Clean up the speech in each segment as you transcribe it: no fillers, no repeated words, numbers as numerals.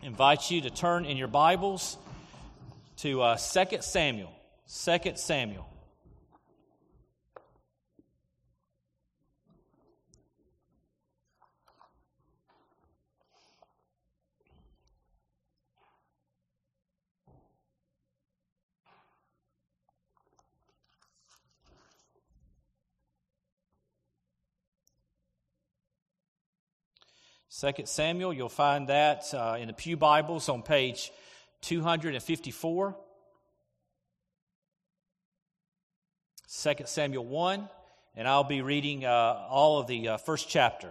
invite you to turn in your Bibles to 2 Samuel. 2 Samuel. Second Samuel, you'll find that in the Pew Bibles on page 254. 2 Samuel 1, and I'll be reading all of the first chapter.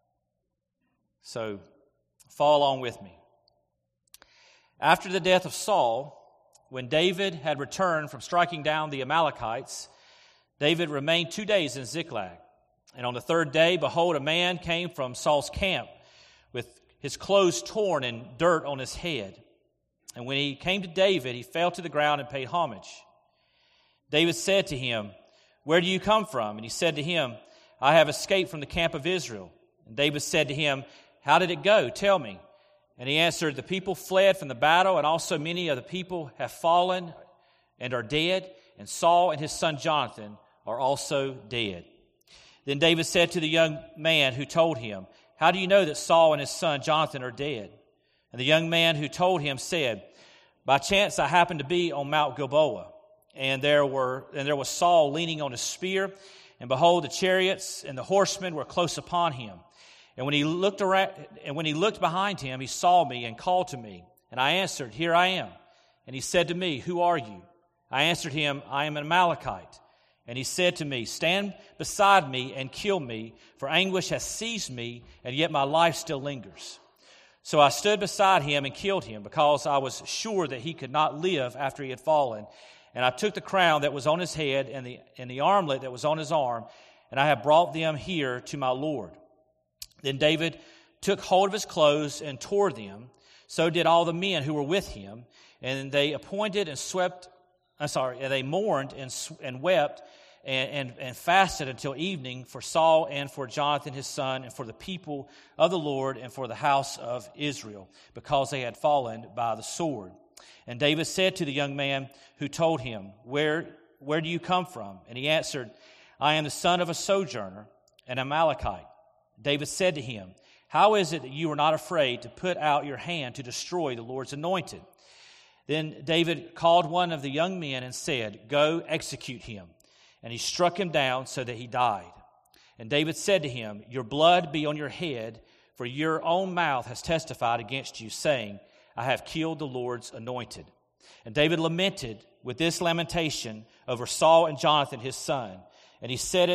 So follow along with me. After the death of Saul, when David had returned from striking down the Amalekites, David remained 2 days in Ziklag. And on the third day, behold, a man came from Saul's camp with his clothes torn and dirt on his head. And when he came to David, he fell to the ground and paid homage. David said to him, "Where do you come from?" And he said to him, "I have escaped from the camp of Israel." And David said to him, "How did it go? Tell me." And he answered, "The people fled from the battle, and also many of the people have fallen and are dead, and Saul and his son Jonathan are also dead." Then David said to the young man who told him, "How do you know that Saul and his son Jonathan are dead?" And the young man who told him said, "By chance I happened to be on Mount Gilboa, and there was Saul leaning on his spear, and behold, the chariots and the horsemen were close upon him. And when he looked behind him, he saw me and called to me. And I answered, 'Here I am.' And he said to me, 'Who are you?' I answered him, 'I am an Amalekite.' And he said to me, 'Stand beside me and kill me, for anguish has seized me, and yet my life still lingers.' So I stood beside him and killed him, because I was sure that he could not live after he had fallen. And I took the crown that was on his head and the armlet that was on his arm, and I have brought them here to my Lord." Then David took hold of his clothes and tore them. So did all the men who were with him, and they they mourned and wept and fasted until evening for Saul and for Jonathan his son and for the people of the Lord and for the house of Israel, because they had fallen by the sword. And David said to the young man who told him, Where do you come from?" And he answered, "I am the son of a sojourner, an Amalekite." David said to him, "How is it that you are not afraid to put out your hand to destroy the Lord's anointed?" Then David called one of the young men and said, "Go, execute him." And he struck him down so that he died. And David said to him, "Your blood be on your head, for your own mouth has testified against you, saying, 'I have killed the Lord's anointed.'" And David lamented with this lamentation over Saul and Jonathan his son. And he said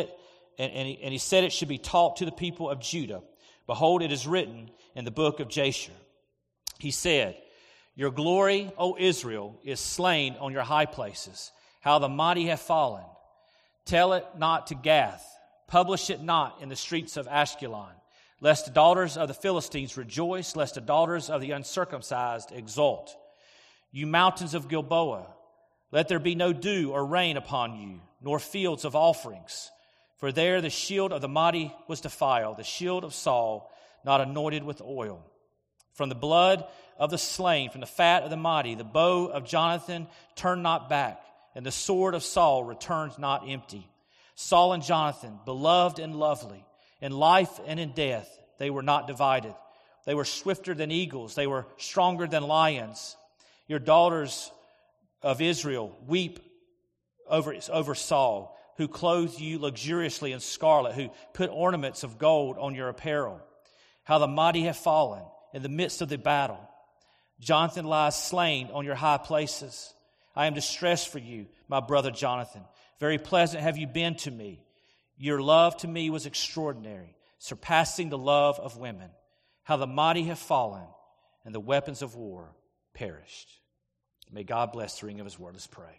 it should be taught to the people of Judah. Behold, it is written in the book of Jasher. He said, "Your glory, O Israel, is slain on your high places. How the mighty have fallen. Tell it not to Gath. Publish it not in the streets of Ashkelon. Lest the daughters of the Philistines rejoice, lest the daughters of the uncircumcised exult. You mountains of Gilboa, let there be no dew or rain upon you, nor fields of offerings. For there the shield of the mighty was defiled, the shield of Saul not anointed with oil. From the blood of the slain, from the fat of the mighty, the bow of Jonathan turned not back, and the sword of Saul returned not empty. Saul and Jonathan, beloved and lovely, in life and in death, they were not divided. They were swifter than eagles, they were stronger than lions. Your daughters of Israel weep over Saul, who clothed you luxuriously in scarlet, who put ornaments of gold on your apparel. How the mighty have fallen in the midst of the battle. Jonathan lies slain on your high places. I am distressed for you, my brother Jonathan. Very pleasant have you been to me. Your love to me was extraordinary, surpassing the love of women. How the mighty have fallen, and the weapons of war perished." May God bless the reading of His word. Let's pray.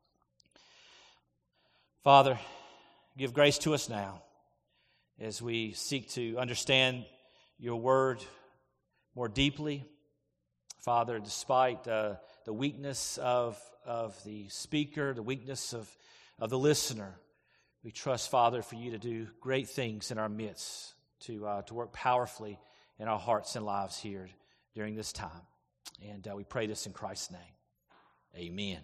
Father, give grace to us now as we seek to understand your word more deeply. Father, despite the weakness of the speaker, the weakness of the listener, we trust, Father, for you to do great things in our midst, to work powerfully in our hearts and lives here during this time. And we pray this in Christ's name. Amen.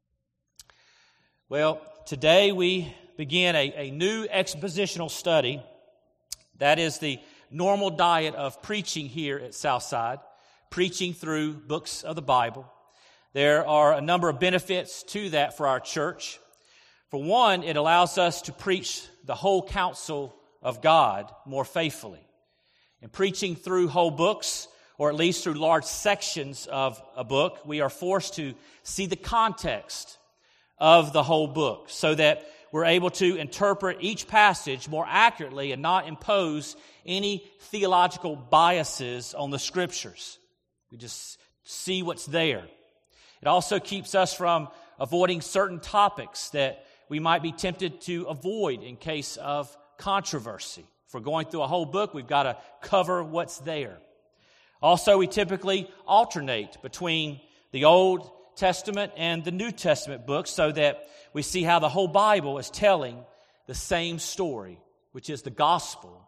Well, today we begin a new expositional study. That is the normal diet of preaching here at Southside, preaching through books of the Bible. There are a number of benefits to that for our church. For one, it allows us to preach the whole counsel of God more faithfully. In preaching through whole books, or at least through large sections of a book, we are forced to see the context of the whole book so that we're able to interpret each passage more accurately and not impose any theological biases on the Scriptures. We just see what's there. It also keeps us from avoiding certain topics that we might be tempted to avoid in case of controversy. If we're going through a whole book, we've got to cover what's there. Also, we typically alternate between the Old Testament and the New Testament books so that we see how the whole Bible is telling the same story, which is the gospel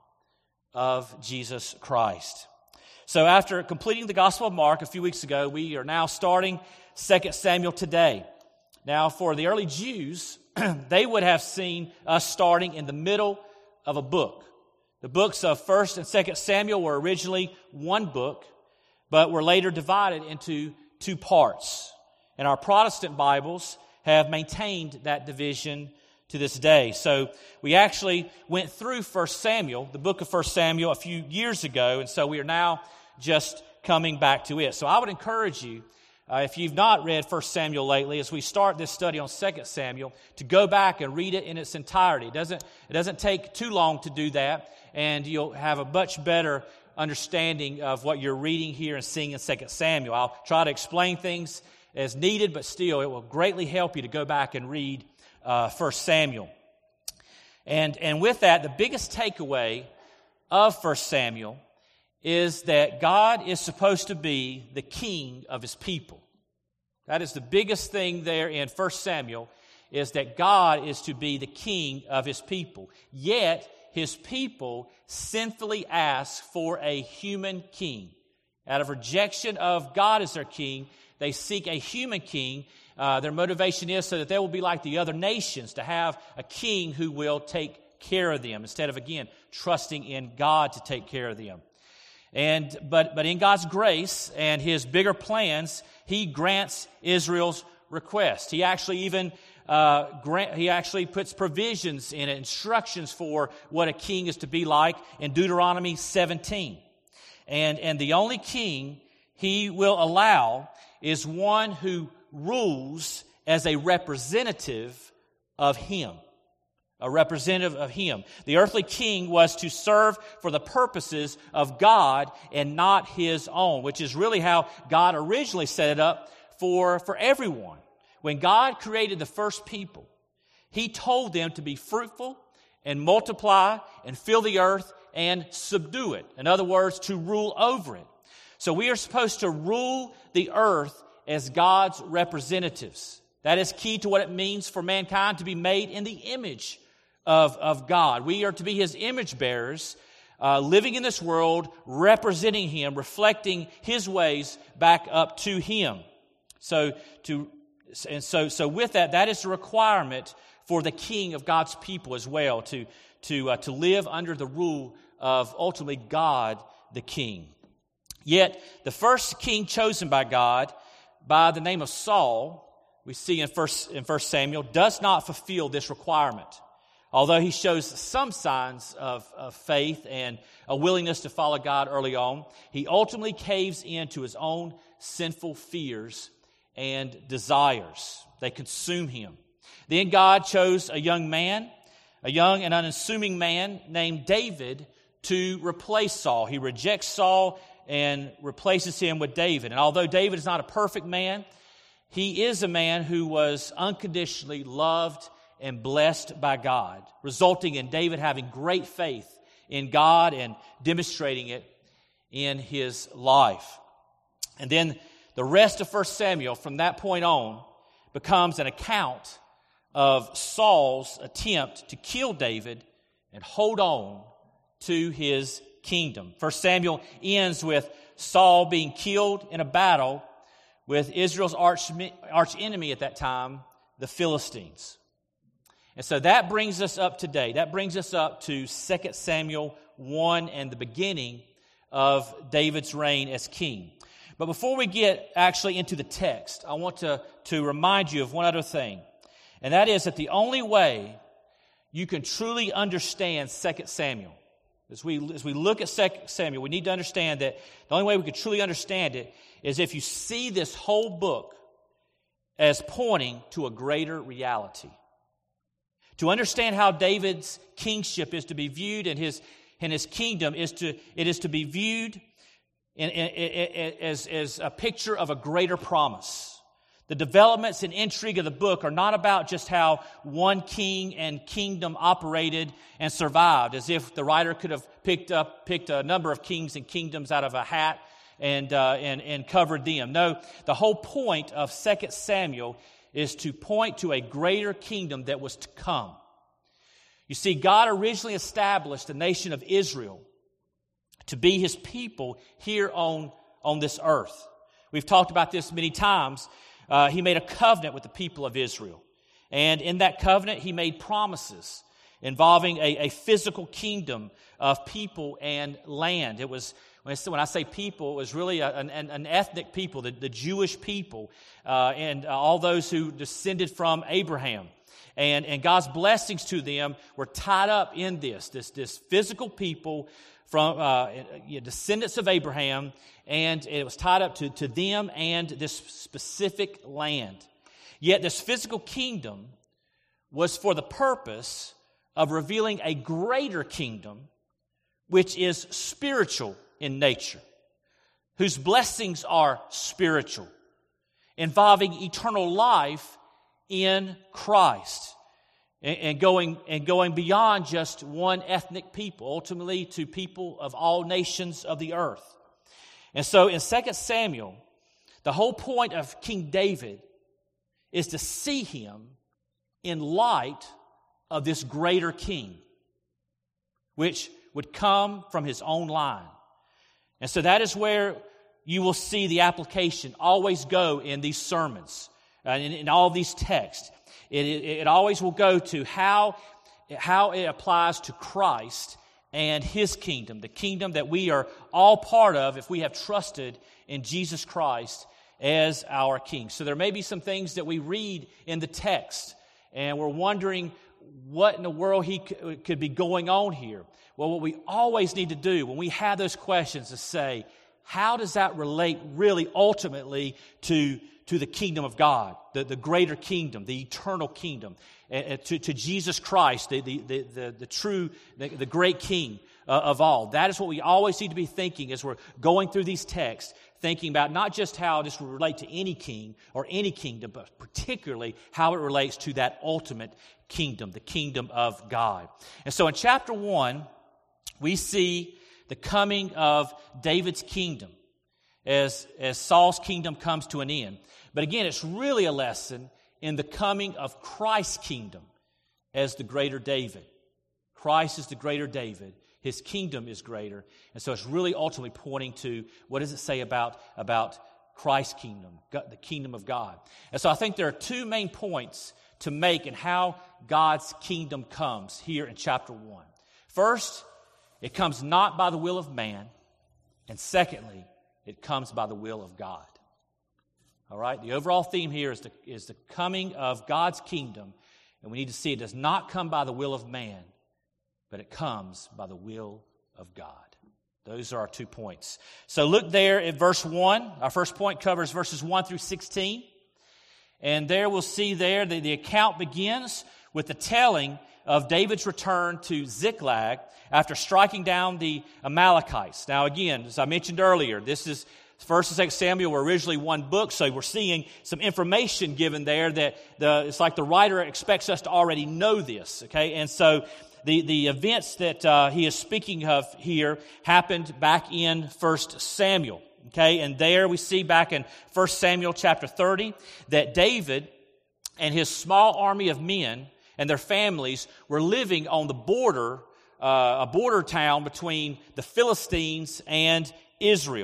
of Jesus Christ. So after completing the Gospel of Mark a few weeks ago, we are now starting 2 Samuel today. Now, for the early Jews, they would have seen us starting in the middle of a book. The books of 1 and 2 Samuel were originally one book, but were later divided into two parts. And our Protestant Bibles have maintained that division to this day. So we actually went through 1 Samuel, the book of 1 Samuel, a few years ago, and so we are now just coming back to it. So I would encourage you, if you've not read 1 Samuel lately, as we start this study on 2 Samuel, to go back and read it in its entirety. It doesn't take too long to do that, and you'll have a much better understanding of what you're reading here and seeing in 2 Samuel. I'll try to explain things as needed, but still, it will greatly help you to go back and read 1 Samuel. And with that, the biggest takeaway of 1 Samuel is that God is supposed to be the king of His people. That is the biggest thing there in 1 Samuel, is that God is to be the king of His people. Yet, His people sinfully ask for a human king. Out of rejection of God as their king, they seek a human king. Their motivation is so that they will be like the other nations, to have a king who will take care of them, instead of, again, trusting in God to take care of them. But in God's grace and His bigger plans, He grants Israel's request. He actually even puts provisions in it, instructions for what a king is to be like in Deuteronomy 17. And the only king He will allow is one who rules as a representative of Him. A representative of Him. The earthly king was to serve for the purposes of God and not his own, which is really how God originally set it up for everyone. When God created the first people, He told them to be fruitful and multiply and fill the earth and subdue it. In other words, to rule over it. So we are supposed to rule the earth as God's representatives. That is key to what it means for mankind to be made in the image of God. We are to be His image bearers, living in this world, representing Him, reflecting His ways back up to Him. So with that is the requirement for the king of God's people as well, to live under the rule of ultimately God the King. Yet the first king chosen by God, by the name of Saul, we see in 1 Samuel, does not fulfill this requirement. Although he shows some signs of faith and a willingness to follow God early on, he ultimately caves into his own sinful fears and desires. They consume him. Then God chose a young and unassuming man named David to replace Saul. He rejects Saul and replaces him with David. And although David is not a perfect man, he is a man who was unconditionally loved and blessed by God, resulting in David having great faith in God and demonstrating it in his life. And then the rest of 1 Samuel from that point on becomes an account of Saul's attempt to kill David and hold on to his kingdom. 1 Samuel ends with Saul being killed in a battle with Israel's arch enemy at that time, the Philistines. And so that brings us up today. That brings us up to 2 Samuel 1 and the beginning of David's reign as king. But before we get actually into the text, I want to remind you of one other thing. And that is that the only way you can truly understand 2 Samuel, as we look at 2 Samuel, we need to understand that the only way we can truly understand it is if you see this whole book as pointing to a greater reality. To understand how David's kingship is to be viewed and his kingdom is to be viewed as a picture of a greater promise. The developments and intrigue of the book are not about just how one king and kingdom operated and survived, as if the writer could have picked a number of kings and kingdoms out of a hat and covered them. No, the whole point of 2 Samuel is to point to a greater kingdom that was to come. You see, God originally established the nation of Israel to be His people here on this earth. We've talked about this many times. He made a covenant with the people of Israel. And in that covenant, He made promises involving a physical kingdom of people and land. It was, when I say people, it was really an ethnic people, the Jewish people, and all those who descended from Abraham. And God's blessings to them were tied up in this physical people from descendants of Abraham, and it was tied up to them and this specific land. Yet this physical kingdom was for the purpose of revealing a greater kingdom, which is spiritual in nature, whose blessings are spiritual, involving eternal life in Christ, and going beyond just one ethnic people, ultimately to people of all nations of the earth. And so in 2 Samuel, the whole point of King David is to see him in light of this greater king, which would come from his own line. And so that is where you will see the application always go in these sermons, in all these texts. It always will go to how it applies to Christ and His kingdom, the kingdom that we are all part of if we have trusted in Jesus Christ as our King. So there may be some things that we read in the text, and we're wondering what in the world could be going on here. Well, what we always need to do when we have those questions is say, how does that relate really ultimately to the kingdom of God, the greater kingdom, the eternal kingdom, to Jesus Christ, the true, the great King of all. That is what we always need to be thinking as we're going through these texts, thinking about not just how this will relate to any king or any kingdom, but particularly how it relates to that ultimate kingdom, the kingdom of God. And so in chapter 1, we see the coming of David's kingdom as Saul's kingdom comes to an end. But again, it's really a lesson in the coming of Christ's kingdom as the greater David. Christ is the greater David. His kingdom is greater. And so it's really ultimately pointing to what does it say about Christ's kingdom, the kingdom of God. And so I think there are two main points to make in how God's kingdom comes here in chapter 1. First, it comes not by the will of man. And secondly, it comes by the will of God. All right? The overall theme here is the coming of God's kingdom. And we need to see it does not come by the will of man, but it comes by the will of God. Those are our 2 points. So look there at verse 1. Our first point covers verses 1 through 16. And there we'll see there that the account begins with the telling of David's return to Ziklag after striking down the Amalekites. Now again, as I mentioned earlier, this is 1 and 2 Samuel were originally one book, so we're seeing some information given there that it's like the writer expects us to already know this, okay? And so the events that he is speaking of here happened back in 1 Samuel, okay? And there we see back in 1 Samuel chapter 30 that David and his small army of men and their families were living on the border, a border town between the Philistines and Israel.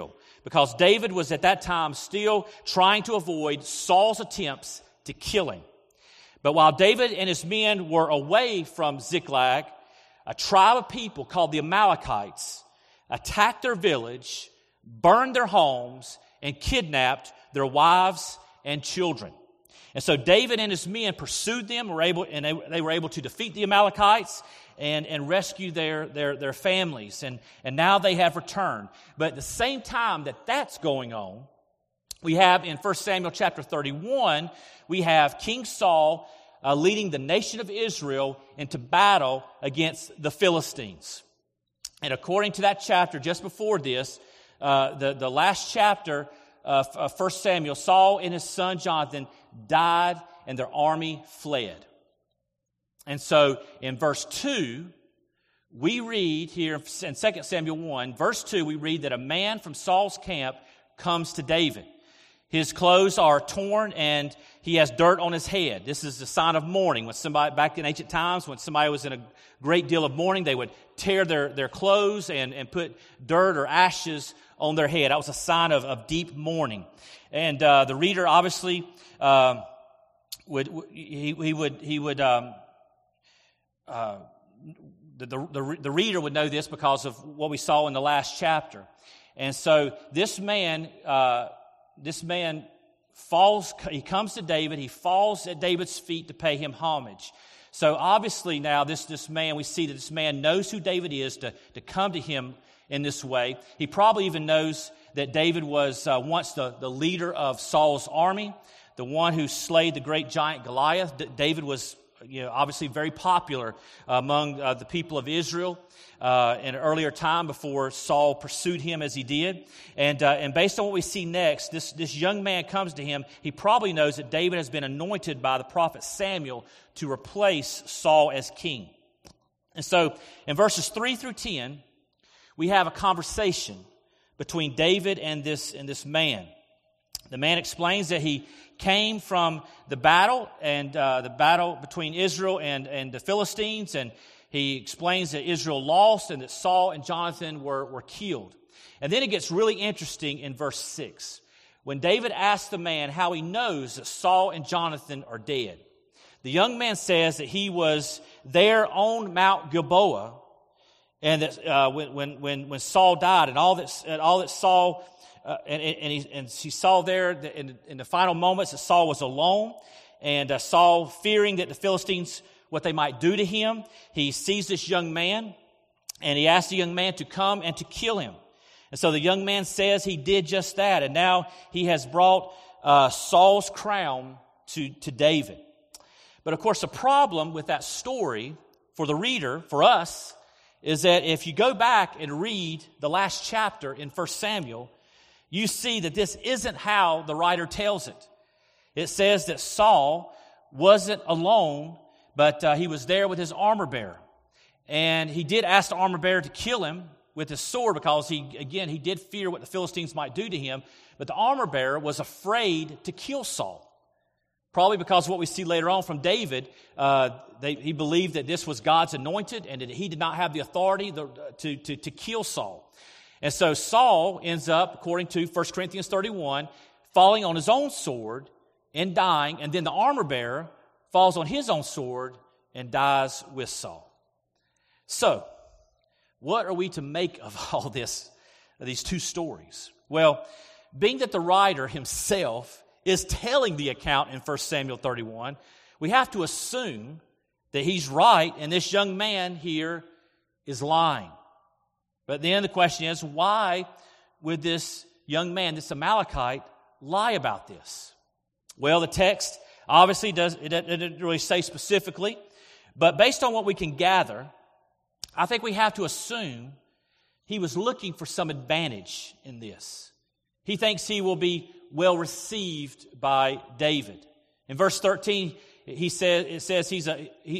because David was at that time still trying to avoid Saul's attempts to kill him. But while David and his men were away from Ziklag, a tribe of people called the Amalekites attacked their village, burned their homes, and kidnapped their wives and children. And so David and his men pursued them, they were able to defeat the Amalekites and rescue their families. And now they have returned. But at the same time that that's going on, we have in 1 Samuel chapter 31, we have King Saul leading the nation of Israel into battle against the Philistines. And according to that chapter, just before this, the last chapter of 1 Samuel, Saul and his son Jonathan died and their army fled. And so in verse 2, we read here in 2 Samuel 1, verse 2, we read that a man from Saul's camp comes to David. His clothes are torn and he has dirt on his head. This is a sign of mourning. When somebody, back in ancient times, when somebody was in a great deal of mourning, they would tear their clothes and put dirt or ashes on their head. That was a sign of deep mourning. And the reader obviously the reader would know this because of what we saw in the last chapter. And so this man falls, he comes to David, he falls at David's feet to pay him homage. So obviously now this man, we see that this man knows who David is to come to him in this way. He probably even knows that David was once the leader of Saul's army, the one who slayed the great giant Goliath. David was obviously very popular among the people of Israel in an earlier time before Saul pursued him as he did. And based on what we see next, this young man comes to him. He probably knows that David has been anointed by the prophet Samuel to replace Saul as king. And so in verses 3 through 10, we have a conversation between David and this man. The man explains that he came from the battle between Israel and the Philistines, and he explains that Israel lost and that Saul and Jonathan were killed. And then it gets really interesting in verse 6. When David asks the man how he knows that Saul and Jonathan are dead, the young man says that he was there on Mount Gilboa, and that when Saul died, and all that Saul and he saw there in the final moments that Saul was alone, and Saul fearing that the Philistines, what they might do to him, he sees this young man, and he asks the young man to come and to kill him. And so the young man says he did just that, and now he has brought Saul's crown to David. But of course, the problem with that story for the reader, for us, is that if you go back and read the last chapter in 1 Samuel, you see that this isn't how the writer tells it. It says that Saul wasn't alone, but he was there with his armor bearer. And he did ask the armor bearer to kill him with his sword because he did fear what the Philistines might do to him. But the armor bearer was afraid to kill Saul. Probably because of what we see later on from David, he believed that this was God's anointed and that he did not have the authority to kill Saul. And so Saul ends up, according to 1 Corinthians 31, falling on his own sword and dying, and then the armor bearer falls on his own sword and dies with Saul. So, what are we to make of all this, these two stories? Well, being that the writer himself is telling the account in 1 Samuel 31, we have to assume that he's right and this young man here is lying. But then the question is, why would this young man, this Amalekite, lie about this? Well, the text obviously didn't really say specifically, but based on what we can gather, I think we have to assume he was looking for some advantage in this. He thinks he will be well received by David. In verse 13, he says he's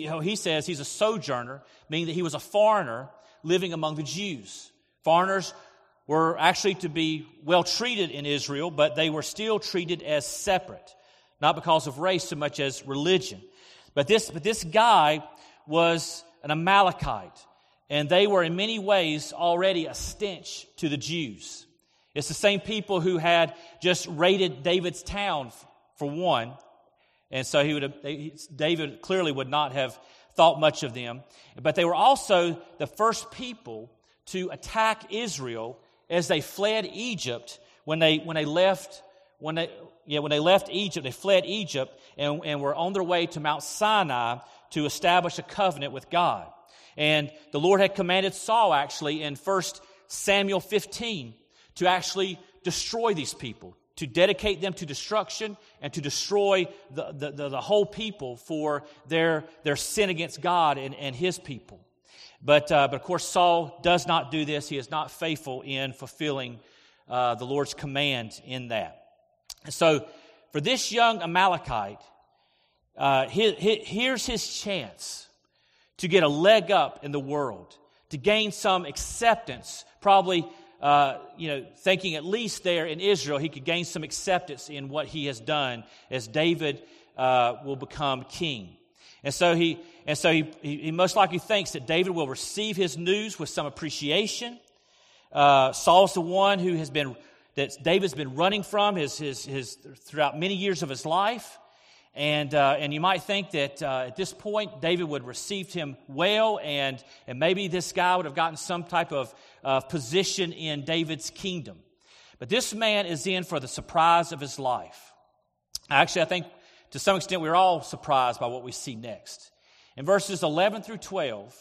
a sojourner, meaning that he was a foreigner living among the Jews. Foreigners were actually to be well treated in Israel, but they were still treated as separate, not because of race so much as religion. But this guy was an Amalekite, and they were in many ways already a stench to the Jews. It's the same people who had just raided David's town, for one. And so David clearly would not have thought much of them. But they were also the first people to attack Israel as they fled Egypt. When they left Egypt, they fled Egypt and were on their way to Mount Sinai to establish a covenant with God. And the Lord had commanded Saul, actually, in 1 Samuel 15, to actually destroy these people, to dedicate them to destruction and to destroy the whole people for their sin against God and His people. But of course, Saul does not do this. He is not faithful in fulfilling the Lord's command in that. And so, for this young Amalekite, here's his chance to get a leg up in the world, to gain some acceptance. Probably, thinking at least there in Israel, he could gain some acceptance in what he has done as David will become king. And so he most likely thinks that David will receive his news with some appreciation. Saul's the one that David's been running from his throughout many years of his life. And you might think that at this point, David would have received him well, and maybe this guy would have gotten some type of position in David's kingdom. But this man is in for the surprise of his life. Actually, I think to some extent we're all surprised by what we see next. In verses 11 through 12,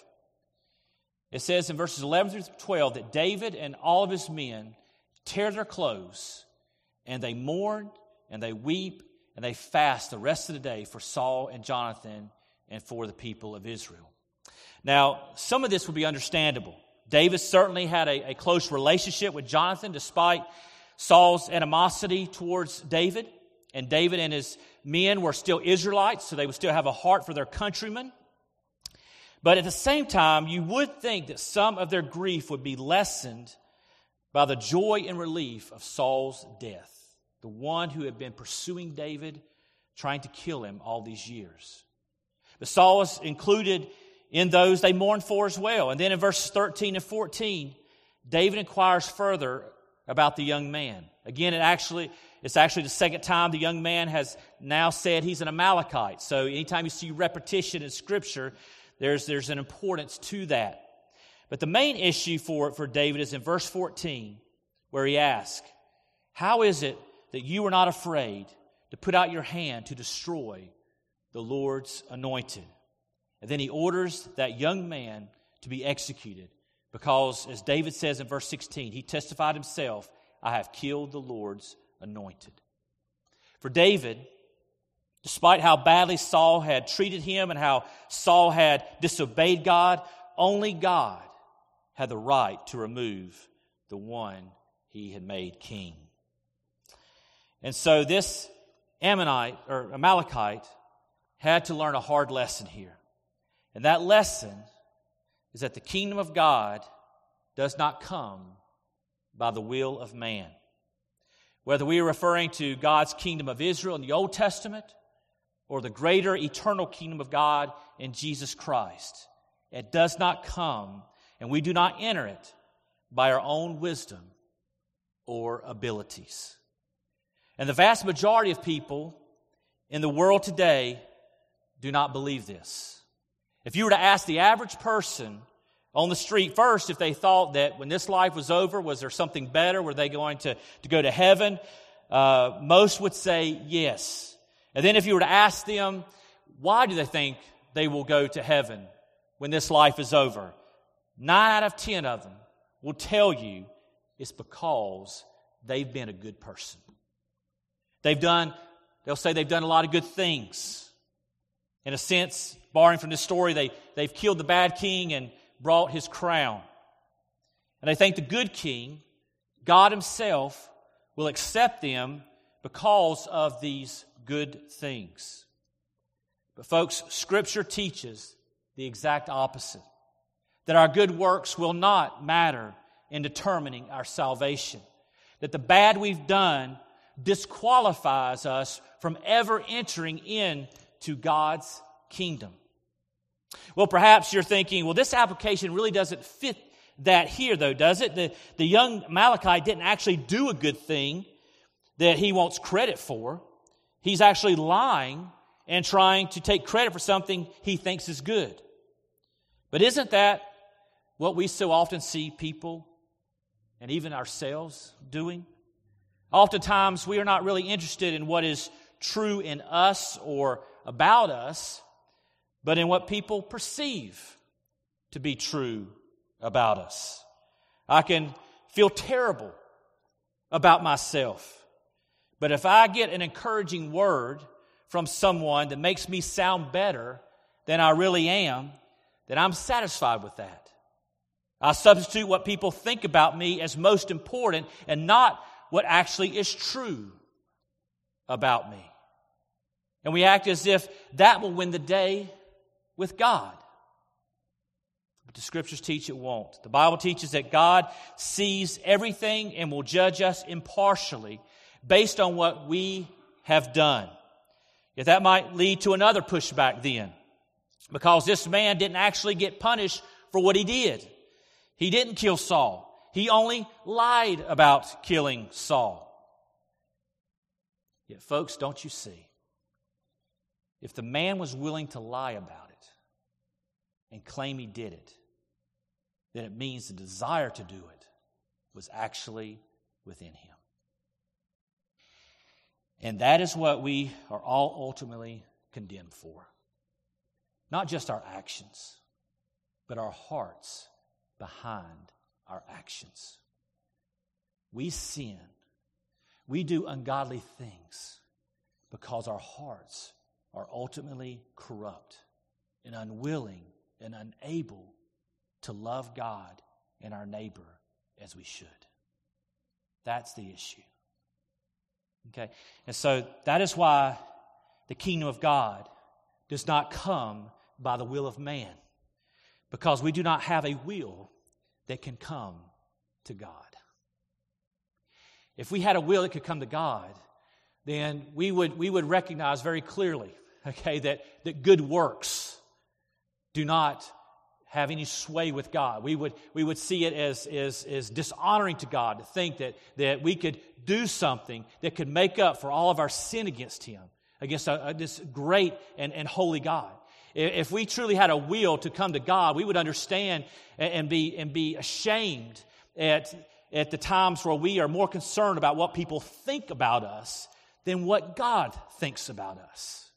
it says in verses 11 through 12 that David and all of his men tear their clothes, and they mourn, and they weep, and they fast the rest of the day for Saul and Jonathan and for the people of Israel. Now, some of this would be understandable. David certainly had a close relationship with Jonathan despite Saul's animosity towards David. And David and his men were still Israelites, so they would still have a heart for their countrymen. But at the same time, you would think that some of their grief would be lessened by the joy and relief of Saul's death, the one who had been pursuing David, trying to kill him all these years. But Saul was included in those they mourned for as well. And then in verses 13 and 14, David inquires further about the young man. Again, it's actually the second time the young man has now said he's an Amalekite. So anytime you see repetition in Scripture, there's an importance to that. But the main issue for David is in verse 14, where he asks, "How is it that you were not afraid to put out your hand to destroy the Lord's anointed?" And then he orders that young man to be executed because, as David says in verse 16, he testified himself, "I have killed the Lord's anointed." For David, despite how badly Saul had treated him and how Saul had disobeyed God, only God had the right to remove the one he had made king. And so this Amalekite had to learn a hard lesson here. And that lesson is that the kingdom of God does not come by the will of man. Whether we are referring to God's kingdom of Israel in the Old Testament or the greater eternal kingdom of God in Jesus Christ, it does not come, and we do not enter it by our own wisdom or abilities. And the vast majority of people in the world today do not believe this. If you were to ask the average person on the street first if they thought that when this life was over, was there something better? Were they going to go to heaven? Most would say yes. And then if you were to ask them, why do they think they will go to heaven when this life is over? 9 out of 10 of them will tell you it's because they've been a good person. They'll say they've done a lot of good things. In a sense, borrowing from this story, they've killed the bad king and brought his crown. And they think the good king, God himself, will accept them because of these good things. But folks, Scripture teaches the exact opposite. That our good works will not matter in determining our salvation. That the bad we've done disqualifies us from ever entering into God's kingdom. Well, perhaps you're thinking, well, this application really doesn't fit that here, though, does it? The young Amalekite didn't actually do a good thing that he wants credit for. He's actually lying and trying to take credit for something he thinks is good. But isn't that what we so often see people and even ourselves doing? Oftentimes, we are not really interested in what is true in us or about us, but in what people perceive to be true about us. I can feel terrible about myself, but if I get an encouraging word from someone that makes me sound better than I really am, then I'm satisfied with that. I substitute what people think about me as most important and not what actually is true about me. And we act as if that will win the day with God. But the Scriptures teach it won't. The Bible teaches that God sees everything and will judge us impartially based on what we have done. Yet that might lead to another pushback then, because this man didn't actually get punished for what he did. He didn't kill Saul. He only lied about killing Saul. Yet, folks, don't you see? If the man was willing to lie about it and claim he did it, then it means the desire to do it was actually within him. And that is what we are all ultimately condemned for. Not just our actions, but our hearts behind our actions. We sin. We do ungodly things because our hearts are ultimately corrupt and unwilling and unable to love God and our neighbor as we should. That's the issue. Okay? And so that is why the kingdom of God does not come by the will of man, because we do not have a will that can come to God. If we had a will that could come to God, then we would recognize very clearly, okay, that good works do not have any sway with God. We would see it as dishonoring to God to think that we could do something that could make up for all of our sin against Him, against this great and holy God. If we truly had a will to come to God, we would understand and be ashamed at the times where we are more concerned about what people think about us than what God thinks about us.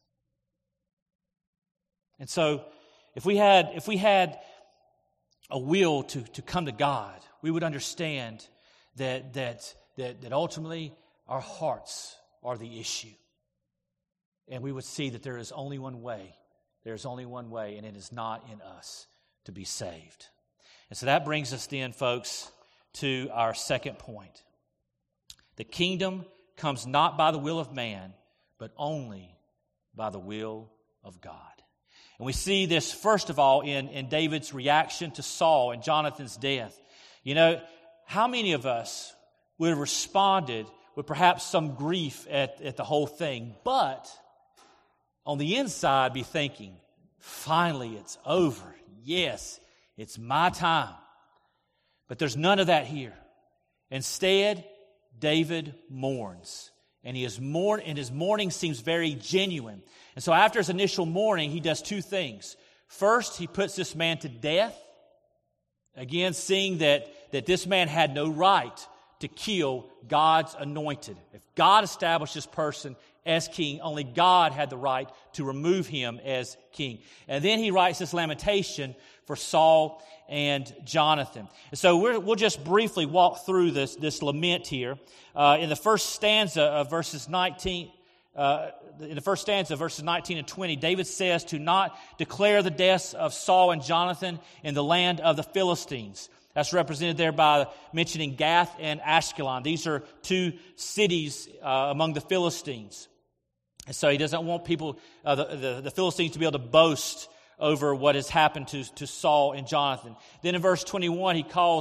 And so, if we had a will to come to God, we would understand that ultimately our hearts are the issue. And we would see that there is only one way. There is only one way, and it is not in us to be saved. And so that brings us then, folks, to our second point. The kingdom comes not by the will of man, but only by the will of God. And we see this, first of all, in David's reaction to Saul and Jonathan's death. You know, how many of us would have responded with perhaps some grief at the whole thing, but on the inside be thinking, finally it's over. Yes, it's my time. But there's none of that here. Instead, David mourns. And his mourning seems very genuine. And so after his initial mourning, he does two things. First, he puts this man to death. Again, seeing that this man had no right to kill God's anointed. If God established this person as king, only God had the right to remove him as king. And then he writes this lamentation for Saul and Jonathan. And so we'll just briefly walk through this lament here. In the first stanza of verses 19, verses 19 and 20, David says to not declare the deaths of Saul and Jonathan in the land of the Philistines. That's represented there by mentioning Gath and Ashkelon. These are two cities among the Philistines. And so he doesn't want people, the Philistines, to be able to boast over what has happened to Saul and Jonathan. Then in verse 21, he calls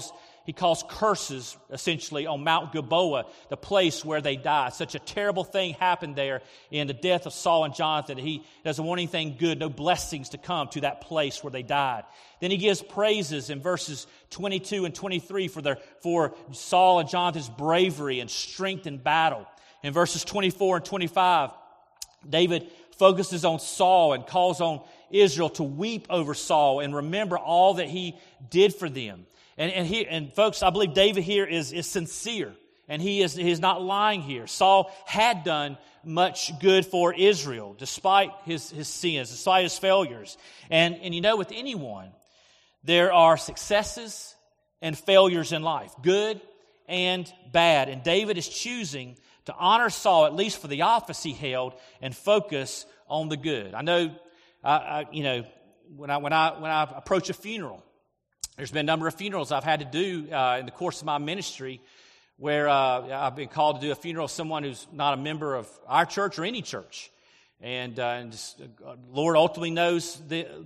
he calls curses, essentially, on Mount Gilboa, the place where they died. Such a terrible thing happened there in the death of Saul and Jonathan. He doesn't want anything good, no blessings to come to that place where they died. Then he gives praises in verses 22 and 23 for Saul and Jonathan's bravery and strength in battle. In verses 24 and 25, David focuses on Saul and calls on Israel to weep over Saul and remember all that he did for them. And folks, I believe David here is sincere, and he is not lying here. Saul had done much good for Israel, despite his sins, despite his failures. And you know, with anyone, there are successes and failures in life, good and bad. And David is choosing to honor Saul, at least for the office he held, and focus on the good. I know, when I approach a funeral, there's been a number of funerals I've had to do in the course of my ministry where I've been called to do a funeral of someone who's not a member of our church or any church. And Lord ultimately knows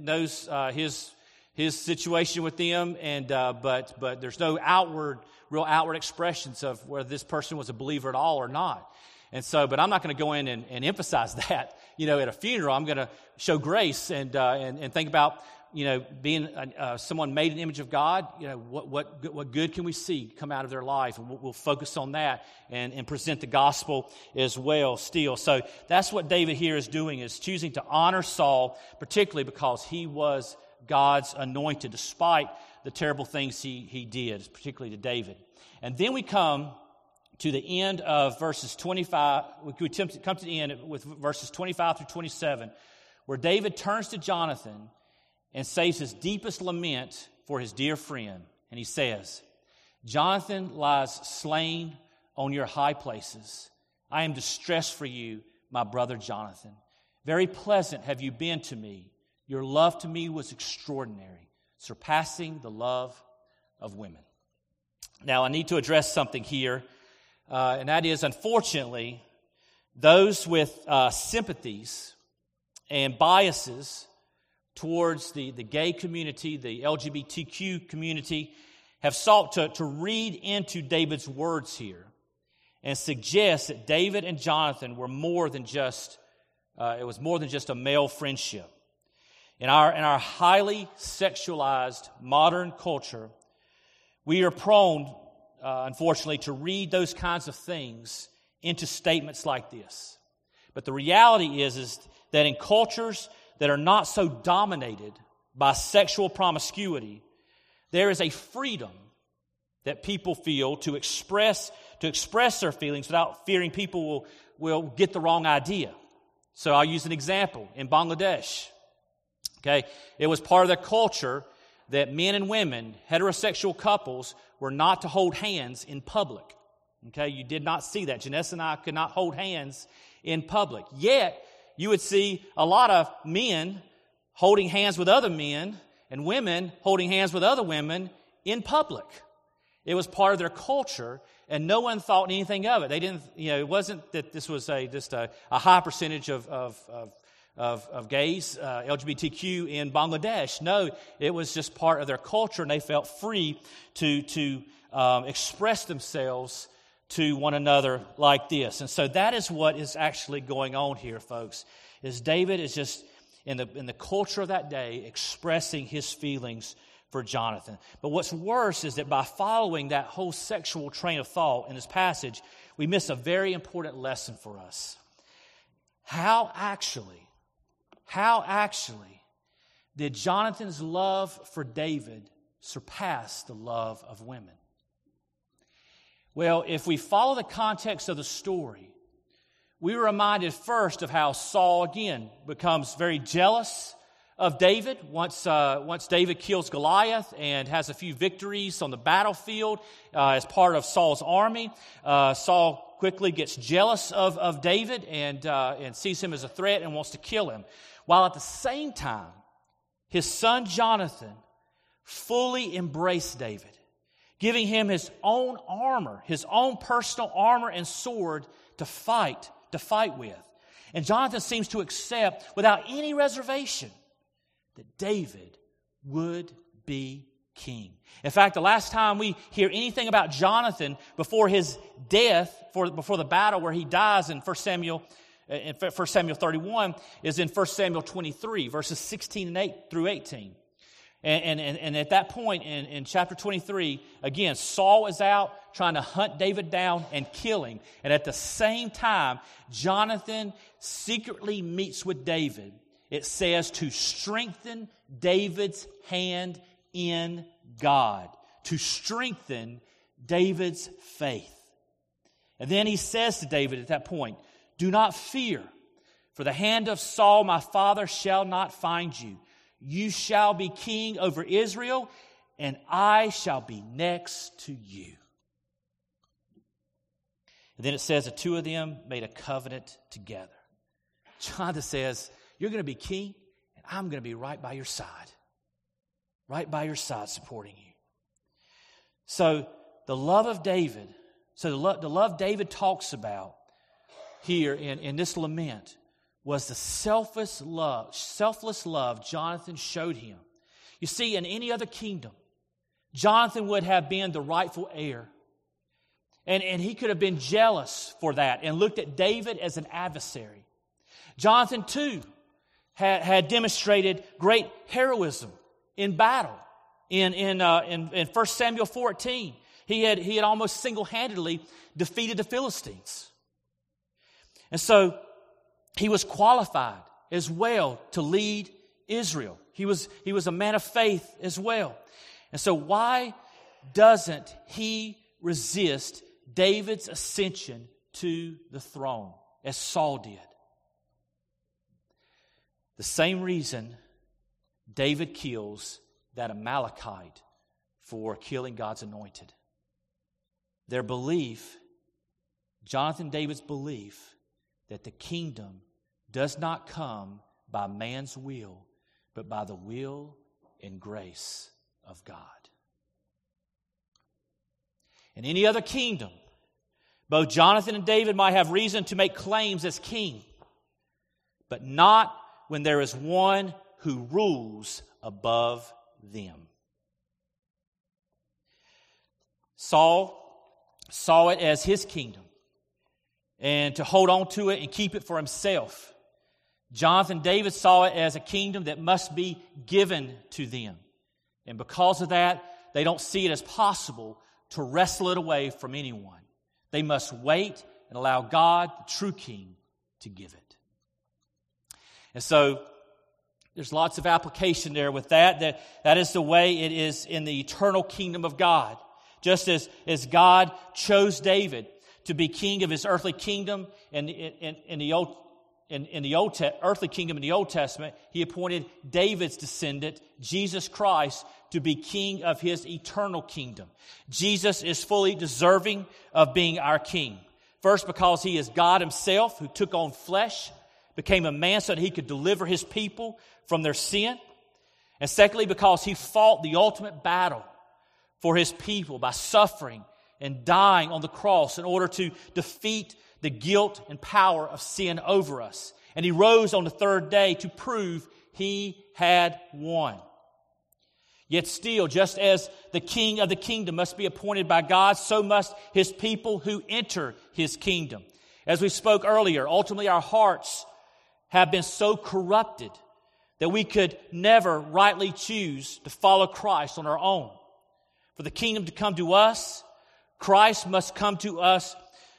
his situation with them, but there's no real outward expressions of whether this person was a believer at all or not. And so, but I'm not going to go in and emphasize that, at a funeral. I'm going to show grace and think about, being someone made in the image of God. What good can we see come out of their life? And we'll focus on that and present the gospel as well still. So that's what David here is doing, is choosing to honor Saul, particularly because he was God's anointed, despite the terrible things he did, particularly to David. And then we come to the end of verses 25. We come to the end with verses 25 through 27, where David turns to Jonathan and says his deepest lament for his dear friend. And he says, "Jonathan lies slain on your high places. I am distressed for you, my brother Jonathan. Very pleasant have you been to me. Your love to me was extraordinary, surpassing the love of women." Now, I need to address something here, and that is, unfortunately, those with sympathies and biases towards the gay community, the LGBTQ community, have sought to read into David's words here and suggest that David and Jonathan were more than just a male friendship. In our highly sexualized modern culture, we are prone, unfortunately, to read those kinds of things into statements like this. But the reality is that in cultures that are not so dominated by sexual promiscuity, there is a freedom that people feel to express their feelings without fearing people will get the wrong idea. So I'll use an example. In Bangladesh, okay, it was part of their culture that men and women, heterosexual couples, were not to hold hands in public. Okay, you did not see that. Janessa and I could not hold hands in public. Yet, you would see a lot of men holding hands with other men and women holding hands with other women in public. It was part of their culture, and no one thought anything of it. They didn't, it wasn't that this was just a high percentage of gays, LGBTQ in Bangladesh. No, it was just part of their culture, and they felt free to express themselves to one another like this. And so that is what is actually going on here, folks, is David is just in the culture of that day expressing his feelings for Jonathan. But what's worse is that by following that whole sexual train of thought in this passage, we miss a very important lesson for us. How actually did Jonathan's love for David surpass the love of women? Well, if we follow the context of the story, we were reminded first of how Saul, again, becomes very jealous of David once David kills Goliath and has a few victories on the battlefield as part of Saul's army. Saul quickly gets jealous of David and sees him as a threat and wants to kill him. While at the same time, his son Jonathan fully embraced David, giving him his own armor, his own personal armor and sword to fight with. And Jonathan seems to accept without any reservation that David would be king. In fact, the last time we hear anything about Jonathan before his death, before the battle where he dies in 1 Samuel 31, is in 1 Samuel 23, verses 16 and through 18. And at that point in chapter 23, again, Saul is out trying to hunt David down and kill him. And at the same time, Jonathan secretly meets with David. It says to strengthen David's hand in God, to strengthen David's faith. And then he says to David at that point, do not fear, for the hand of Saul my father shall not find you. You shall be king over Israel, and I shall be next to you. And then it says the two of them made a covenant together. Jonathan says, you're going to be king, and I'm going to be right by your side. Right by your side, supporting you. So the love of David, the love David talks about here in this lament was the selfless love Jonathan showed him. You see, in any other kingdom, Jonathan would have been the rightful heir. And he could have been jealous for that and looked at David as an adversary. Jonathan, too, had demonstrated great heroism in battle. In 1 Samuel 14, he had almost single-handedly defeated the Philistines. And so he was qualified as well to lead Israel. He was a man of faith as well. And so why doesn't he resist David's ascension to the throne as Saul did? The same reason David kills that Amalekite for killing God's anointed. Their belief, Jonathan and David's belief, that the kingdom does not come by man's will, but by the will and grace of God. In any other kingdom, both Jonathan and David might have reason to make claims as king, but not when there is one who rules above them. Saul saw it as his kingdom and to hold on to it and keep it for himself. Jonathan and David saw it as a kingdom that must be given to them. And because of that, they don't see it as possible to wrestle it away from anyone. They must wait and allow God, the true king, to give it. And so there's lots of application there with that is the way it is in the eternal kingdom of God. Just as God chose David to be king of his earthly kingdom in the earthly kingdom in the Old Testament, he appointed David's descendant, Jesus Christ, to be king of his eternal kingdom. Jesus is fully deserving of being our king. First, because he is God himself who took on flesh, became a man so that he could deliver his people from their sin. And secondly, because he fought the ultimate battle for his people by suffering and dying on the cross in order to defeat the guilt and power of sin over us. And he rose on the third day to prove he had won. Yet still, just as the king of the kingdom must be appointed by God, so must his people who enter his kingdom. As we spoke earlier, ultimately our hearts have been so corrupted that we could never rightly choose to follow Christ on our own. For the kingdom to come to us, Christ must come to us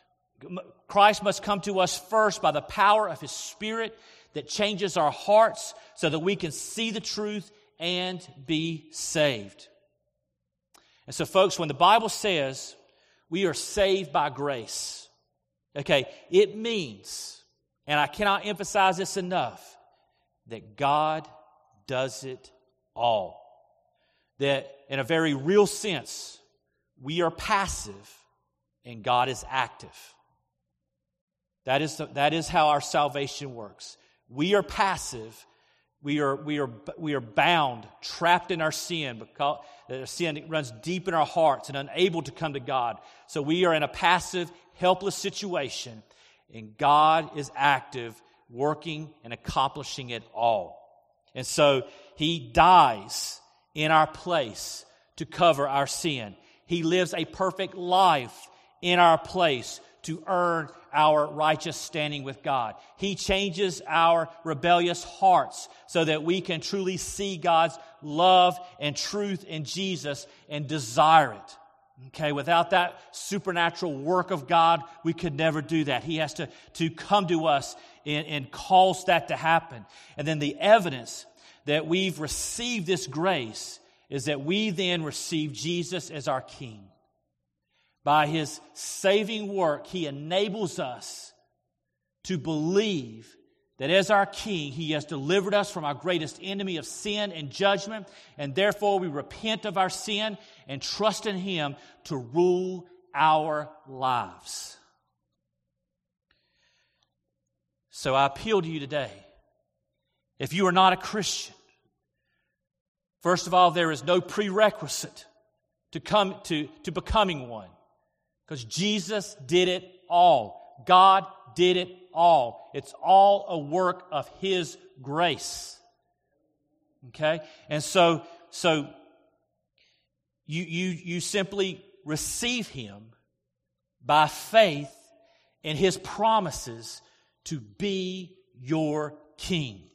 first by the power of his Spirit that changes our hearts so that we can see the truth and be saved. And so, folks, when the Bible says we are saved by grace, okay, it means, and I cannot emphasize this enough, that God does it all. That in a very real sense, we are passive and God is active. That is how our salvation works. We are passive. We are bound, trapped in our sin because sin runs deep in our hearts and unable to come to God. So we are in a passive, helpless situation, and God is active, working and accomplishing it all. And so he dies in our place to cover our sin. He lives a perfect life in our place to earn our righteous standing with God. He changes our rebellious hearts so that we can truly see God's love and truth in Jesus and desire it. Okay, without that supernatural work of God, we could never do that. He has to come to us and cause that to happen. And then the evidence that we've received this grace is that we then receive Jesus as our King. By His saving work, He enables us to believe that as our King, He has delivered us from our greatest enemy of sin and judgment, and therefore we repent of our sin and trust in Him to rule our lives. So I appeal to you today, if you are not a Christian, first of all, there is no prerequisite to becoming one. Because Jesus did it all. God did it all. It's all a work of His grace. Okay? And so you simply receive Him by faith in His promises to be your King.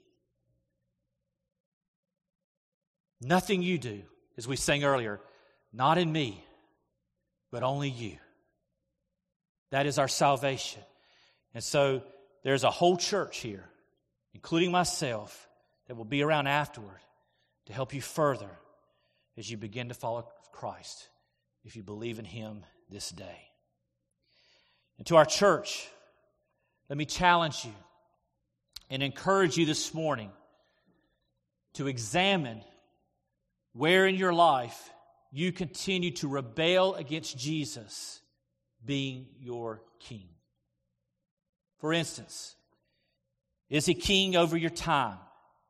Nothing you do, as we sang earlier, not in me, but only you. That is our salvation. And so there's a whole church here, including myself, that will be around afterward to help you further as you begin to follow Christ, if you believe in Him this day. And to our church, let me challenge you and encourage you this morning to examine where in your life you continue to rebel against Jesus being your King. For instance, is He king over your time?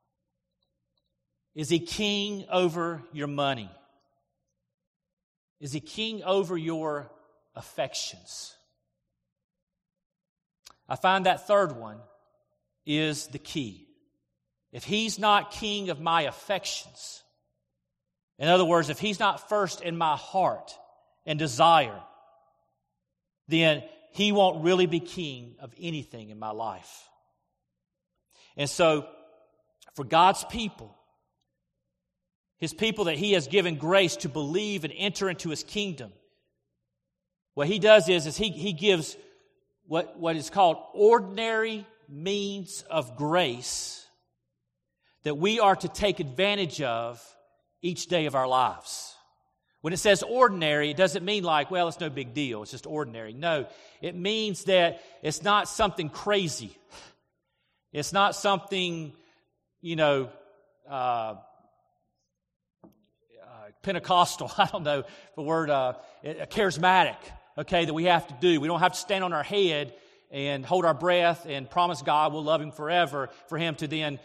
Is He king over your money? Is He king over your affections? I find that third one is the key. If He's not king of my affections, in other words, if He's not first in my heart and desire, then He won't really be king of anything in my life. And so, for God's people, His people that He has given grace to believe and enter into His kingdom, what He does is He gives what is called ordinary means of grace that we are to take advantage of each day of our lives. When it says ordinary, it doesn't mean like, well, it's no big deal, it's just ordinary. No, it means that it's not something crazy. It's not something, Pentecostal, I don't know the word, charismatic, okay, that we have to do. We don't have to stand on our head and hold our breath and promise God we'll love Him forever for Him to then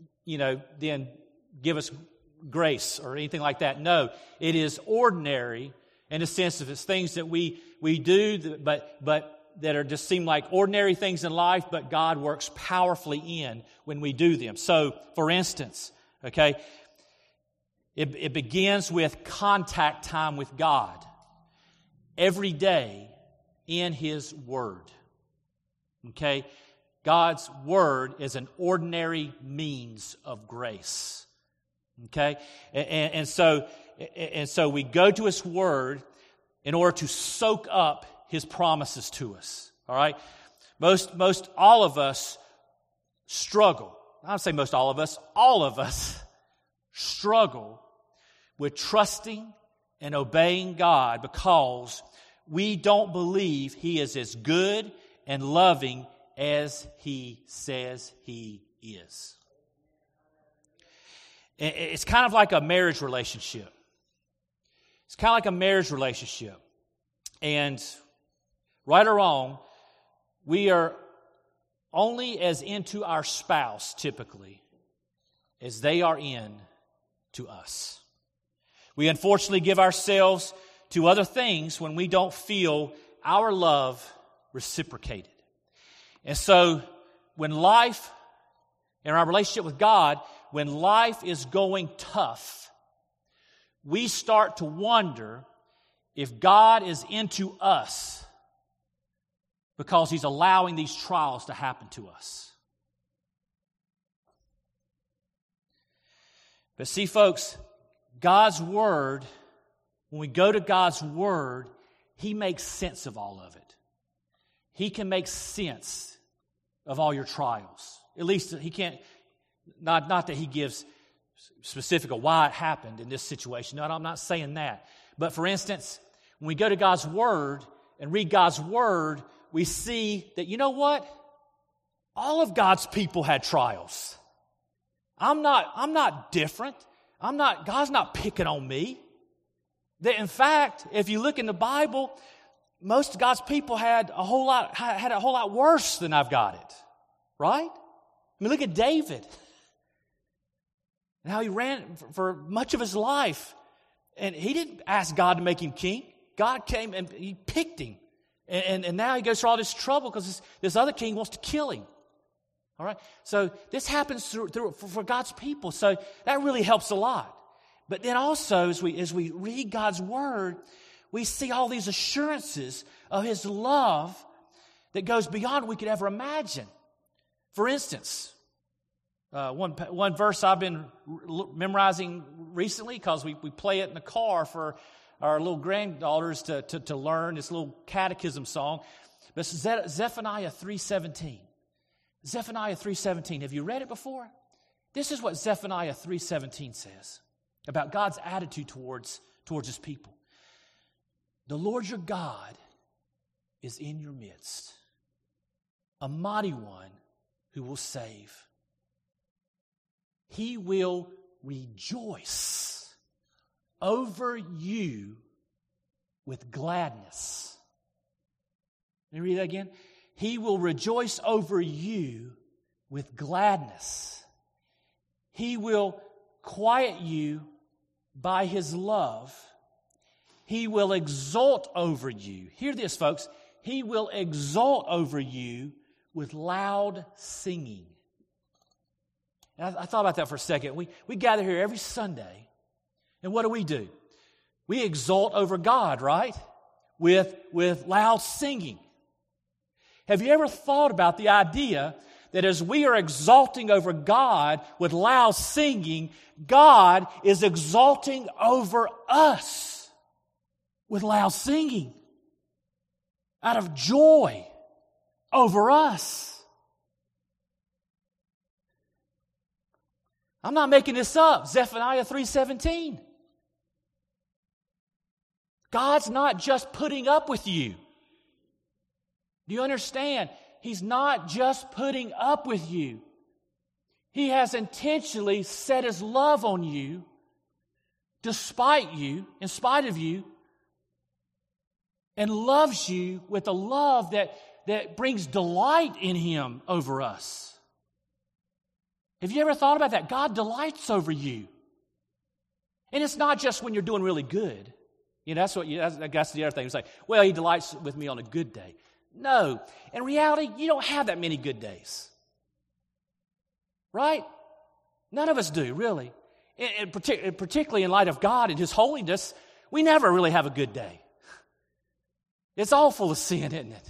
give us grace or anything like that. No, it is ordinary in the sense of it's things that we do, but that are just seem like ordinary things in life, but God works powerfully in when we do them. So, for instance, okay, it begins with contact time with God every day in His Word. Okay, God's Word is an ordinary means of grace. Okay, and so we go to His Word in order to soak up His promises to us. All right, most all of us struggle. I don't say most all of us struggle with trusting and obeying God because we don't believe He is as good and loving as He says He is. It's kind of like a marriage relationship. It's kind of like a marriage relationship. And right or wrong, we are only as into our spouse, typically, as they are in to us. We unfortunately give ourselves to other things when we don't feel our love reciprocated. And so, when life, in our relationship with God, when life is going tough, we start to wonder if God is into us because He's allowing these trials to happen to us. But see, folks, God's Word, when we go to God's Word, He makes sense of all of it. He can make sense of all your trials. At least He can't, not that He gives specific of why it happened in this situation. No, I'm not saying that. But for instance, when we go to God's Word and read God's Word, we see that, you know what? All of God's people had trials. I'm not different. God's not picking on me. That in fact, if you look in the Bible, most of God's people had a whole lot worse than I've got it. Right? I mean, look at David. And how he ran for much of his life. And he didn't ask God to make him king. God came and He picked him. And now he goes through all this trouble because this other king wants to kill him. All right? So this happens for God's people. So that really helps a lot. But then also, as we read God's Word, we see all these assurances of His love that goes beyond what we could ever imagine. For instance, one verse I've been memorizing recently because we play it in the car for our little granddaughters to learn this little catechism song. This is Zephaniah 3:17. Zephaniah 3:17. Have you read it before? This is what Zephaniah 3:17 says about God's attitude towards His people. The Lord your God is in your midst, a mighty one who will save. He will rejoice over you with gladness. Let me read that again. He will rejoice over you with gladness. He will quiet you by His love. He will exult over you. Hear this, folks. He will exult over you with loud singing. And I thought about that for a second. We gather here every Sunday, and what do? We exult over God, right? With loud singing. Have you ever thought about the idea that as we are exalting over God with loud singing, God is exalting over us with loud singing out of joy over us? I'm not making this up. Zephaniah 3:17. God's not just putting up with you. Do you understand? He's not just putting up with you. He has intentionally set His love on you, despite you, in spite of you, and loves you with a love that brings delight in Him over us. Have you ever thought about that? God delights over you. And it's not just when you're doing really good. You know, that's the other thing. It's like, well, He delights with me on a good day. No. In reality, you don't have that many good days. Right? None of us do, really. And particularly in light of God and His holiness, we never really have a good day. It's all full of sin, isn't it?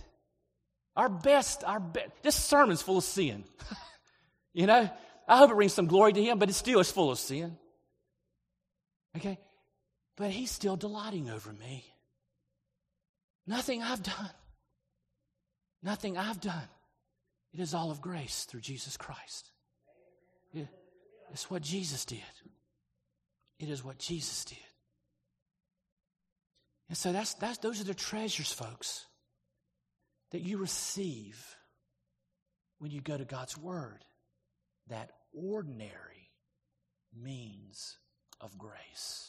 This sermon's full of sin. You know? I hope it brings some glory to Him, but it still is full of sin. Okay? But He's still delighting over me. Nothing I've done. It is all of grace through Jesus Christ. It's what Jesus did. It is what Jesus did. And so those are the treasures, folks, that you receive when you go to God's Word. That ordinary means of grace.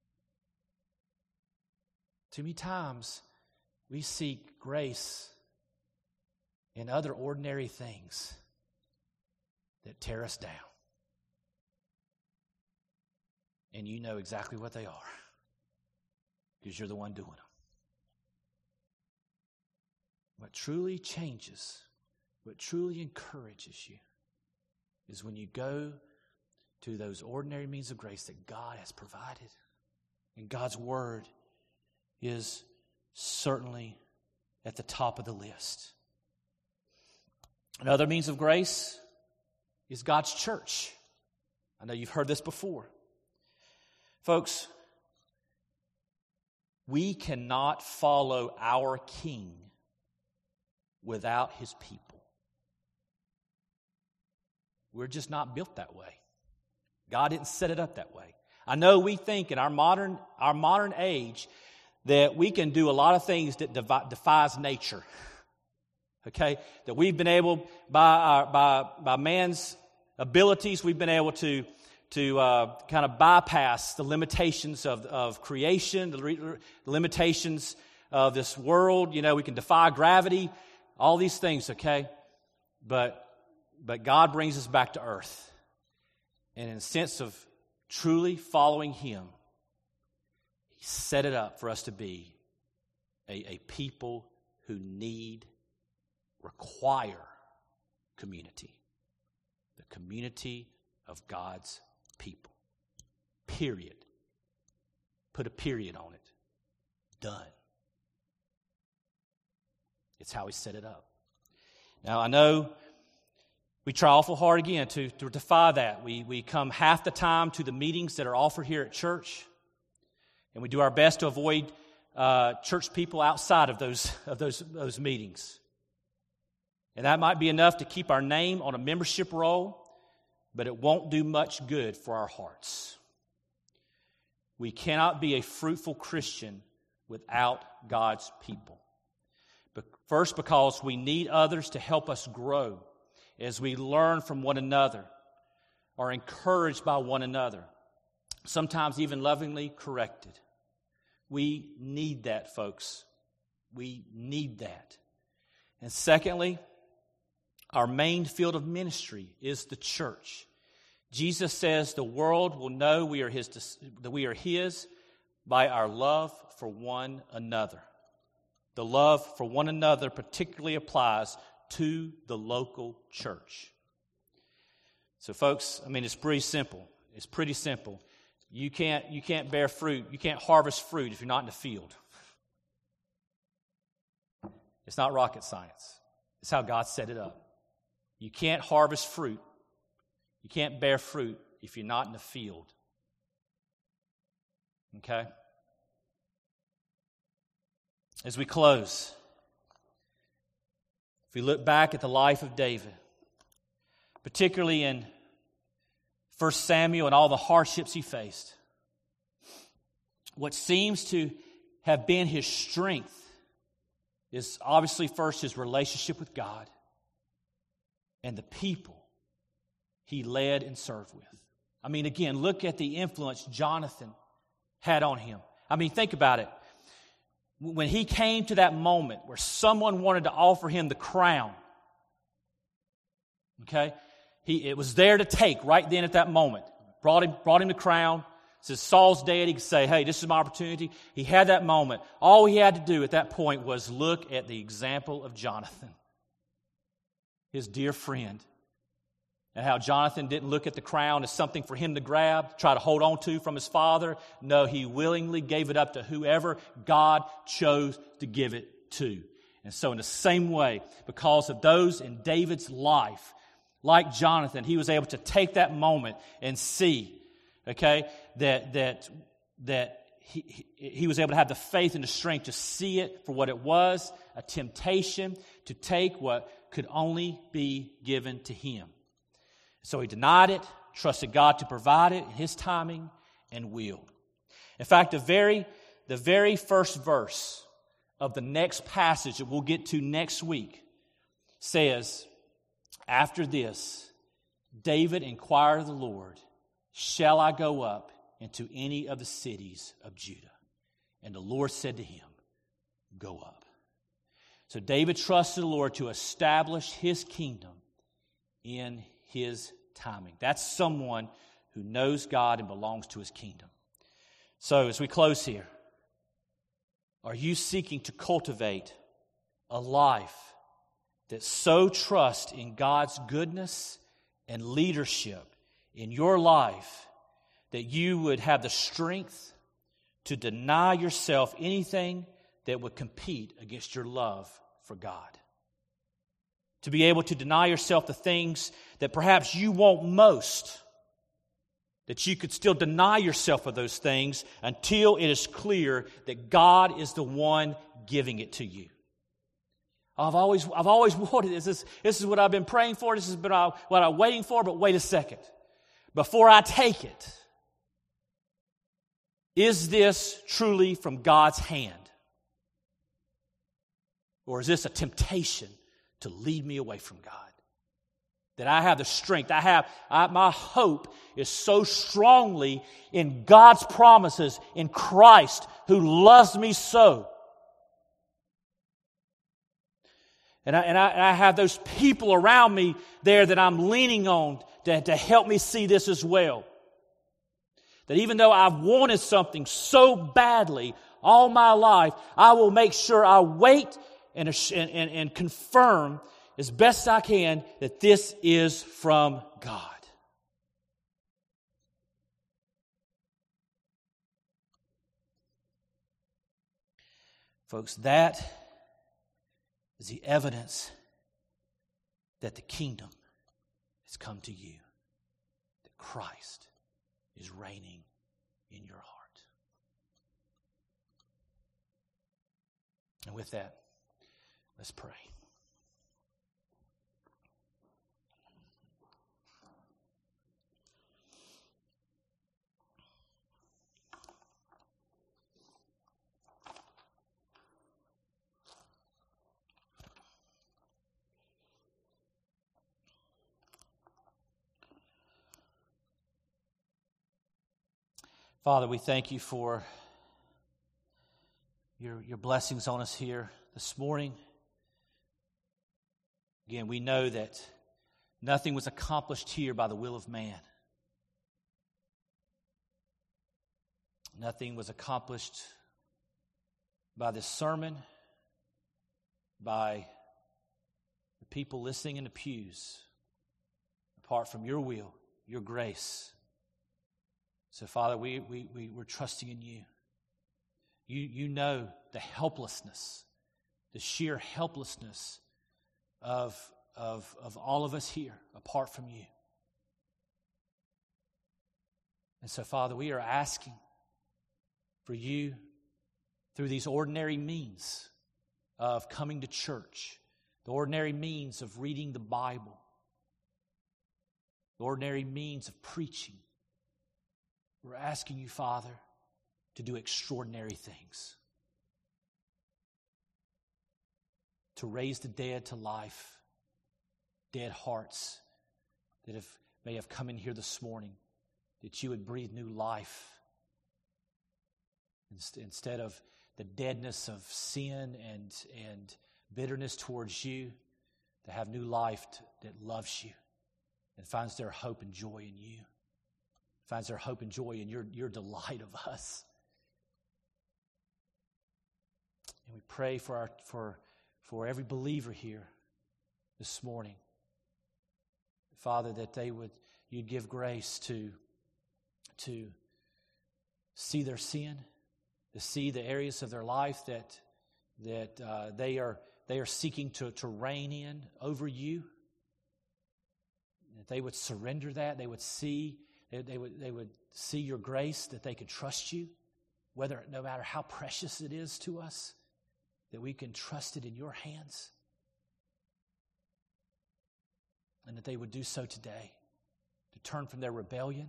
Too many times we seek grace in other ordinary things that tear us down. And you know exactly what they are because you're the one doing them. What truly changes, what truly encourages you is when you go to those ordinary means of grace that God has provided And God's Word is certainly at the top of the list. Another means of grace is God's church. I know you've heard this before. Folks, we cannot follow our King without His people. We're just not built that way. God didn't set it up that way. I know we think in our modern age that we can do a lot of things that defies nature. Okay? That we've been able, by man's abilities, we've been able to kind of bypass the limitations of creation, the limitations of this world. You know, we can defy gravity, all these things, okay? But God brings us back to earth. And in a sense of truly following Him, He set it up for us to be a people who require community. The community of God's people. Period. Put a period on it. Done. It's how He set it up. Now, I know we try awful hard again to defy that. We come half the time to the meetings that are offered here at church, and we do our best to avoid church people outside of those meetings. And that might be enough to keep our name on a membership roll, but it won't do much good for our hearts. We cannot be a fruitful Christian without God's people. But first, because we need others to help us grow as we learn from one another, are encouraged by one another, sometimes even lovingly corrected. We need that, folks. We need that. And secondly, our main field of ministry is the church. Jesus says the world will know that we are His by our love for one another. The love for one another particularly applies to the local church. So, folks, I mean, it's pretty simple. It's pretty simple. You can't bear fruit. You can't harvest fruit if you're not in the field. It's not rocket science. It's how God set it up. You can't harvest fruit. You can't bear fruit if you're not in the field. Okay? As we close, if we look back at the life of David, particularly in 1 Samuel and all the hardships he faced, what seems to have been his strength is obviously first his relationship with God and the people he led and served with. I mean, again, look at the influence Jonathan had on him. I mean, think about it. When he came to that moment where someone wanted to offer him the crown, okay, it was there to take right then at that moment. Brought him the crown. Says Saul's dead. He could say, hey, this is my opportunity. He had that moment. All he had to do at that point was look at the example of Jonathan, his dear friend, and how Jonathan didn't look at the crown as something for him to grab, try to hold on to from his father. No, he willingly gave it up to whoever God chose to give it to. And so in the same way, because of those in David's life, like Jonathan, he was able to take that moment and see, okay, that he was able to have the faith and the strength to see it for what it was, a temptation to take what could only be given to him. So he denied it, trusted God to provide it in His timing and will. In fact, the very first verse of the next passage that we'll get to next week says, after this, David inquired of the Lord, shall I go up into any of the cities of Judah? And the Lord said to him, go up. So David trusted the Lord to establish His kingdom in His timing. That's someone who knows God and belongs to His kingdom. So as we close here, are you seeking to cultivate a life that so trusts in God's goodness and leadership in your life that you would have the strength to deny yourself anything that would compete against your love for God. To be able to deny yourself the things that perhaps you want most, that you could still deny yourself of those things until it is clear that God is the one giving it to you. I've always wanted this. This is what I've been praying for. This has been what I'm waiting for. But wait a second. Before I take it, is this truly from God's hand? Or is this a temptation to lead me away from God? That I have the strength. My hope is so strongly in God's promises, in Christ who loves me so. And I have those people around me there that I'm leaning on to help me see this as well. That even though I've wanted something so badly all my life, I will make sure I wait and confirm as best I can that this is from God. Folks, that is the evidence that the kingdom has come to you, that Christ is reigning in your heart. And with that, let's pray. Father, we thank you for your blessings on us here this morning. Again, we know that nothing was accomplished here by the will of man. Nothing was accomplished by this sermon, by the people listening in the pews, apart from your will, your grace. So, Father, we're trusting in you. You know the helplessness, the sheer helplessness of all of us here apart from you. And so, Father, we are asking for you through these ordinary means of coming to church, the ordinary means of reading the Bible, the ordinary means of preaching. We're asking you, Father, to do extraordinary things. To raise the dead to life, dead hearts that may have come in here this morning, that you would breathe new life. Instead of the deadness of sin and bitterness towards you, to have new life that loves you and finds their hope and joy in you. Finds their hope and joy in your delight of us. And we pray for every believer here this morning, Father, that you'd give grace to see their sin, to see the areas of their life that they are seeking to reign in over you. That they would surrender that, they would see. They would see your grace, that they could trust you, no matter how precious it is to us, that we can trust it in your hands. And that they would do so today, to turn from their rebellion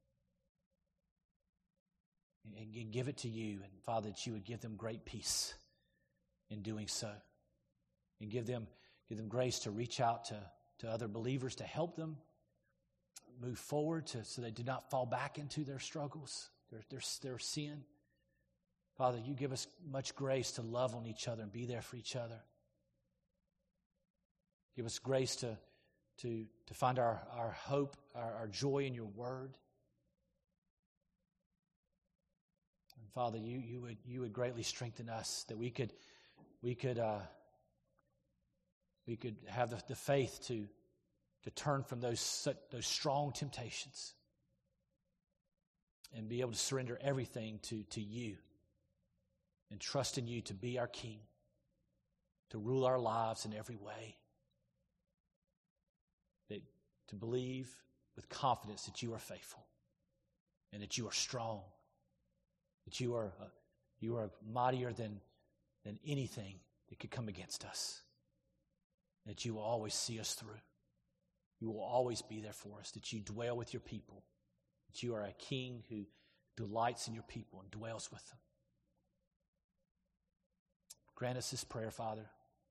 and give it to you. And Father, that you would give them great peace in doing so. And give them grace to reach out to other believers to help them move forward so they do not fall back into their struggles, their sin. Father, you give us much grace to love on each other and be there for each other. Give us grace to find our hope, our joy in your word. And Father, you would greatly strengthen us, that we could have the faith to turn from those strong temptations and be able to surrender everything to you and trust in you to be our King, to rule our lives in every way, to believe with confidence that you are faithful and that you are strong, that you are mightier than anything that could come against us, that you will always see us through. You will always be there for us, that you dwell with your people, that you are a King who delights in your people and dwells with them. Grant us this prayer, Father,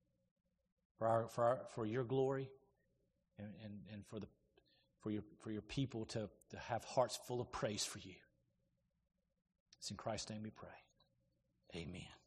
for your glory and for your people to have hearts full of praise for you. It's in Christ's name we pray. Amen.